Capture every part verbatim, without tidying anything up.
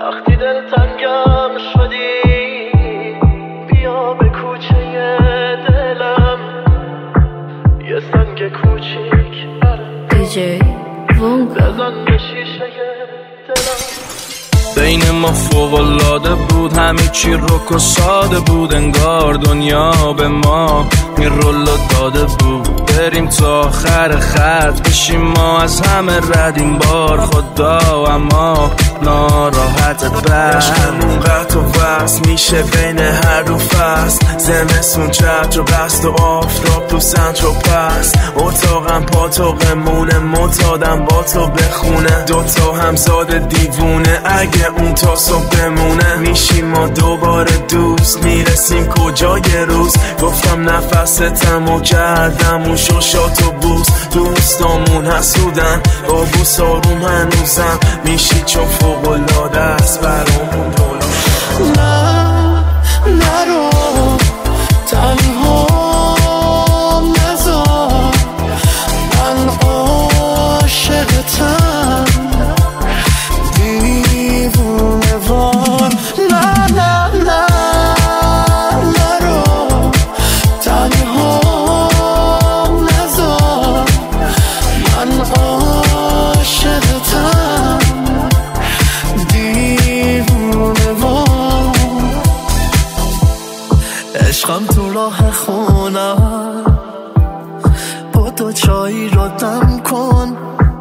وقتی دل تنگم شدی بیا به کوچه دلم یه سنگ کوچیک دیجی وونکا بزن به شیشه دلم. بین ما فوق‌العاده بود، همه چی رک و ساده بود، انگار دنیا به ما این رولو داده بود. بریم تا آخر خط بشیم ما از همه رد این بار خدا، اما ناراحت بر عشقمون قطع و وصل میشه بین هر دو فصل. زمستون چتر و بست و آفتاب تو سنتر و پست. اتاقم پاتوقمونه معتادم با تو بخونه، دوتا همزاد دیوونه اگه اون تا صبح بمونه. میشیم ما دوباره دوست، میرسیم کجا یه روز. گفتم نفستم و کردم اون شوشات و بوس. دوستامون حسودن با بوس آروم هنوزم میشی چون فوق‌العاده است برامون دولا. نه نرو تنها نذار، من عاشقتم دیوونه وار. نه نه نه نرو تنها نذار، من عاشقتم دیوونه وار. عشقم تو راه خونم با تو چایی رو دم کن،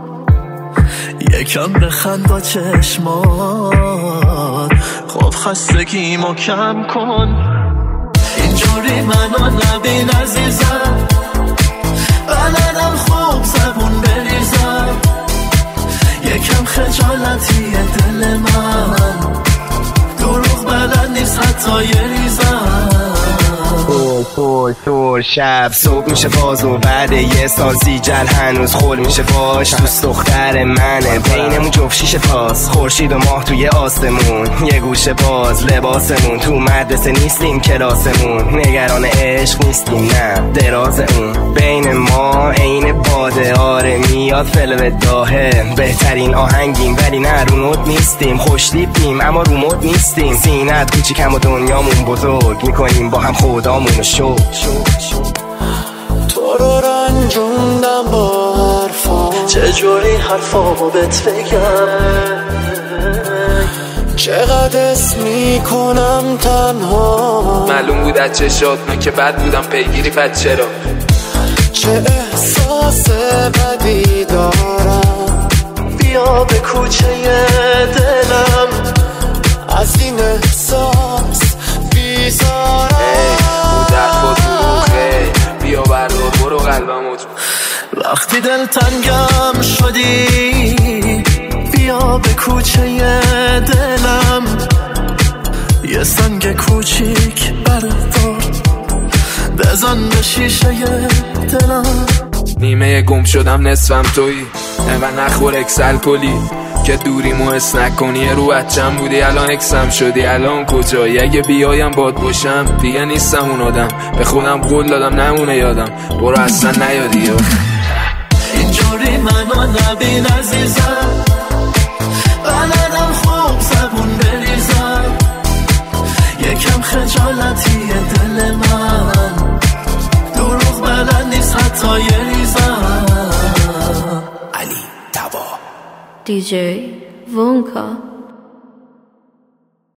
یکم بخند با چشمات، خب خستگیمو کم کن. اینجوری منو نبین عزیزم، بلدم خوب زبون بریزم، یکم خجالتیه دل من، دروغ بلد نیست حتی یه ریزم. پر پر پر شب صبح میشه باز و بعد یه سال زیجل هنوز خول میشه باش. دوست دختر منه بینمون جفت شیشه پاس، خورشید و ماه توی آسمون، یه گوشه باز لباسمون. تو مدرسه نیستیم کلاسمون، نگران عشق نیستیم نه دراز اون. بین ما عین باده آره میاد فلو داهه، بهترین آهنگیم ولی نه رو نوت نیستیم. خوشتیپیم اما رو مد نیستیم، سینت کوچیکم و دنیامون بزرگ، میکنیم با هم خدامون شو. تو رو رنجوندم با حرفا، چجوری حرفامو بهت بگم، چقدر اسم میکنم تنها. معلوم بود از چشاتون که بد بودم پیگیری، پد چرا؟ چه احساس بدی دارم، بیا به کوچه دلم از این احساس بیزارم. بیا بردار برو قلبمو. وقتی دل تنگم شدی بیا به کوچه دلم، یه سنگ کوچیک بردار بزن به شیشه دلم. نیمه گم شدم نصفم تویی، انقدر نخور اکسل کلی که دوریمو حس نکنی. رو بچم بودی الان اکسم شدی، الان کجایی؟ اگه بیایم باد باشم دیگه نیستم اون آدم، به خودم قول دادم نمونه یادم، برو اصلا نیادی. اینجوری منو نبین عزیزم، بلدم خوب زبون بریزم، یکم خجالتیه دل من، دروغ بلد نیست حتی یه ریزم. علی تبا دیجی وونکا.